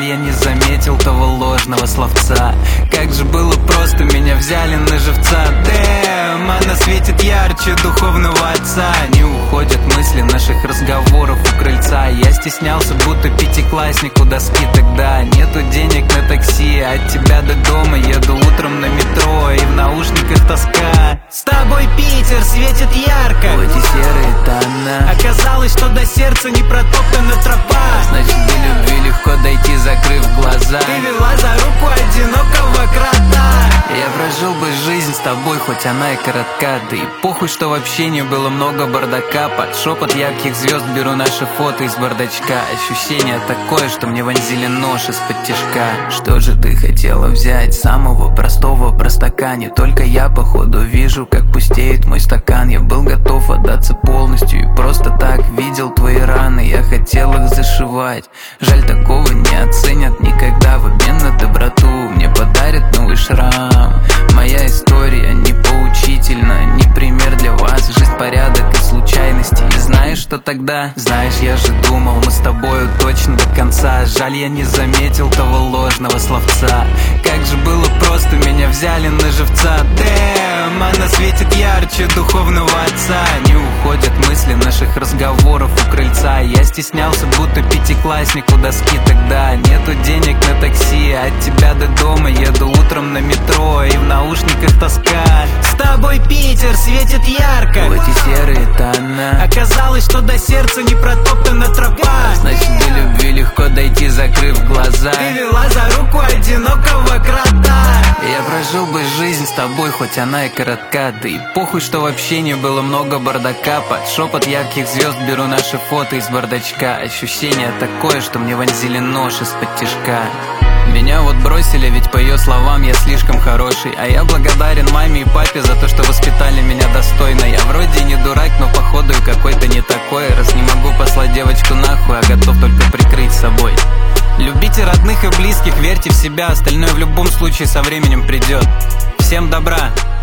я не заметил того ложного словца. Как же было просто, меня взяли на живца. Дэм, она светит ярче духовного отца. Не уходят мысли наших разговоров у крыльца. Я стеснялся, будто пятиклассник у доски тогда. Нету денег на такси, от тебя до дома еду утром на метро, и в наушниках тоска. С тобой Питер светит ярко, в эти серые тона. Оказалось, что до сердца не протоптана тропа. Значит, до любви легко дойти, закрыв глаза. Ты вела за руку одинокого крота. Я прожил бы жизнь с тобой, хоть она и коротка. Да и похуй, что в общении было много бардака. Под шепот ярких звезд беру наши фото из бардачка. Ощущение такое, что мне вонзили нож из-под тишка. Что же ты хотела взять? Самого простого простака. Не только я, походу, вижу, как пустеет мой стакан. Я был готов отдаться полностью и просто так видел твои раны. Я хотел их зашивать. Жаль, такого не оценят никогда. В обмен на доброту мне подарят новый шрам. Моя история не поучительна, не пример для вас. Жизнь, порядок и случайности. И знаешь, что тогда? Знаешь, я же думал, мы с тобою точно до конца. Жаль, я не заметил того ложного словца. Как же было просто, меня взяли на живца. Дэм, она светит ярче духовного отца. Не уходят мысли наших разговоров у крыльца. Я стеснялся, будто пятиклассник у доски тогда. Нету денег на такси, от тебя до дома еду утром на метро, и в наушниках тоска. С тобой Питер светит ярко, в эти серые тона. Оказалось, что до сердца не протоптана тропа. Значит, до любви легко дойти, закрыв глаза. Ты вела за руку одинокого крота. Я прожил бы жизнь с тобой, хоть она и коротка. Да и похуй, что в общении было много бардака. Под шепот ярких звезд беру наши фото из бардачка. Ощущение такое, что мне вонзили нож из-под тишка. Меня вот бросили, ведь по ее словам я слишком хороший. А я благодарен маме и папе за то, что воспитали меня достойно. Я вроде не дурак, но походу и какой-то не такой. Раз не могу послать девочку нахуй, а готов только прикрыть собой. Любите родных и близких, верьте в себя. Остальное в любом случае со временем придет. Всем добра!